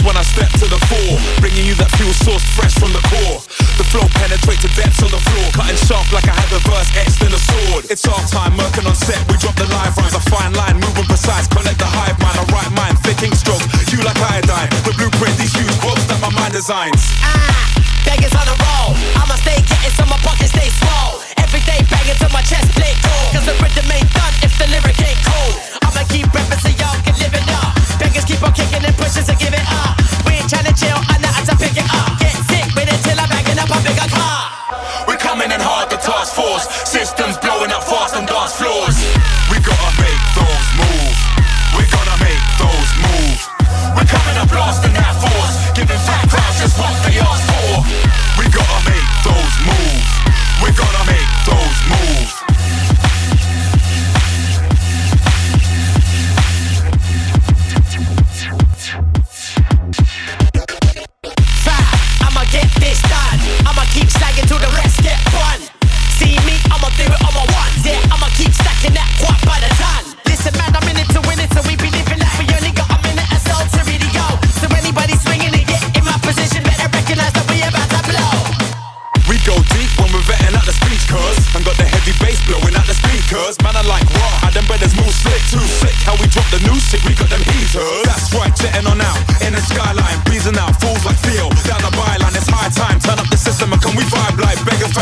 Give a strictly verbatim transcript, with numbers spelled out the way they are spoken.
when I step to the fore, bringing you that fuel source fresh from the core. The flow penetrates to depths on the floor, cutting sharp like I had the verse etched in a sword. It's our time, working on set, we drop the live rhymes. A fine line, moving precise, connect the hive mind. A right mind, thinking stroke, you like iodine. The blueprint, these huge quotes that my mind designs. Ah, beggars on a roll, I'ma stay getting so my pockets stay swole. Every day banging till my chest plate cold, cause the rhythm ain't done if the lyric ain't cold. I'ma keep rapping so y'all can live it up. Beggars keep on kicking and pushing so give it up. We ain't trying to chill, I know how to pick it up. Get sick with it till I'm bagging up a bigger car. We're coming in hard, the task force. Systems blowing up fast on dance floors. We gotta make those move. We're gonna make those move. We're coming and blasting that force, giving fat crowds just what they ask for. We gotta make those move. We're gonna make those move. I'ma get this done. I'ma keep slagging till the rest get fun. See me, I'ma do it on my ones. Yeah, I'ma keep stacking that quad by the ton. Listen man, I'm in it to win it, so we be living like we only got a minute or so to really go. So anybody swinging and get in my position, better recognize that we about to blow. We go deep when we're vetting out the speech curves, and got the heavy bass blowing out the speakers. Man, I like raw, how them brothers move slick, too sick. How we drop the new shit, we got them heaters. That's right, jetting on out, in the skyline, breezing out, fools like feel. Down the byline, it's high time, turn up the system and can we vibe like beggars